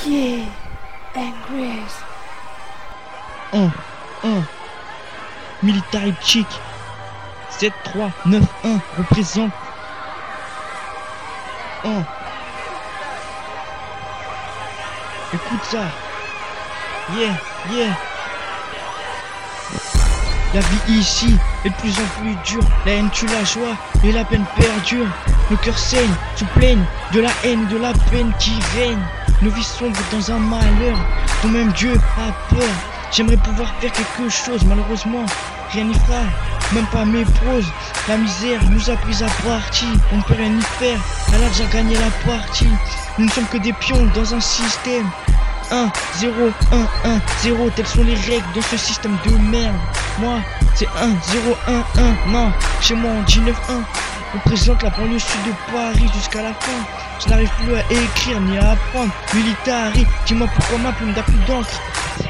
Yeah, Angries. 1 Military Chick 7391 représente 1. Écoute ça. Yeah. La vie ici est de plus en plus dure. La haine tue la joie et la peine perdure. Nos cœurs saignent, se plaignent de la haine, de la peine qui règne. Nos vies sombrent dans un malheur dont même Dieu a peur. J'aimerais pouvoir faire quelque chose, malheureusement rien n'y fera, même pas mes proses. La misère nous a pris à partie, on ne peut rien y faire, elle a déjà gagné la partie. Nous ne sommes que des pions dans un système 1, 0, 1, 1, 0, telles sont les règles dans ce système de merde. Moi, c'est 1, 0, 1, 1, non, chez moi on dit 9, 1. On présente la banlieue sud de Paris jusqu'à la fin. Je n'arrive plus à écrire ni à apprendre. Military, dis-moi pourquoi ma plume n'a plus d'encre.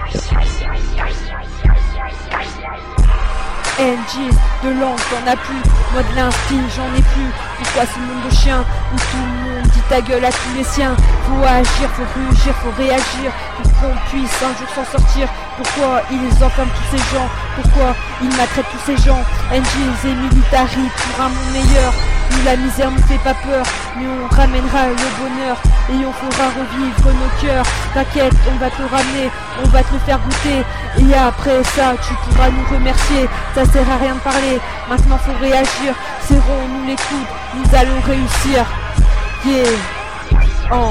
NG, de langue t'en as plus, moi de l'instinct j'en ai plus. Pourquoi ce monde de chiens où tout le monde dit ta gueule à tous les siens? Faut agir, faut rugir, faut réagir pour qu'on puisse un jour s'en sortir. Pourquoi ils enferment tous ces gens? Pourquoi ils maltraitent tous ces gens? NG et Military pour un monde meilleur. Nous la misère nous fait pas peur, mais on ramènera le bonheur et on fera revivre nos cœurs. T'inquiète, on va te ramener, on va te le faire goûter. Et après ça, tu pourras nous remercier. Ça sert à rien de parler, maintenant faut réagir. Serrons-nous les coudes, nous allons réussir. Yeah.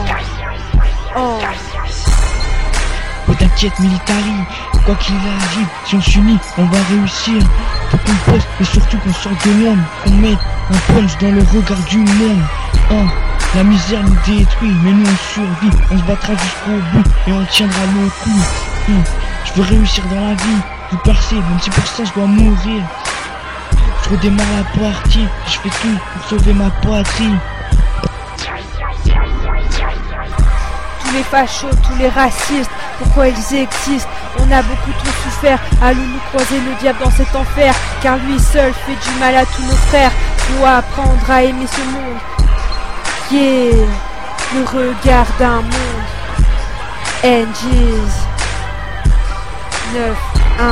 Mais t'inquiète Military, quoi qu'il arrive, si on s'unit, on va réussir. Faut qu'on poste et surtout qu'on sorte de l'ombre, qu'on mette un punch dans le regard du monde. La misère nous détruit, mais nous on survit. On se battra jusqu'au bout et on tiendra le coup. Je veux réussir dans la vie, tout percer, même si pour ça je dois mourir. Je redémarre la partie, je fais tout pour sauver ma patrie. Tous les fachos, tous les racistes, pourquoi ils existent? On a beaucoup trop souffert, allons-nous croiser le diable dans cet enfer? Car lui seul fait du mal à tous nos frères. Faut apprendre à aimer ce monde. Yeah, le regard d'un monde. NGs 9-1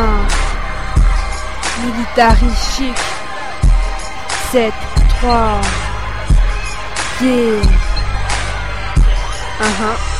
Military Chick 7-3 Yeah.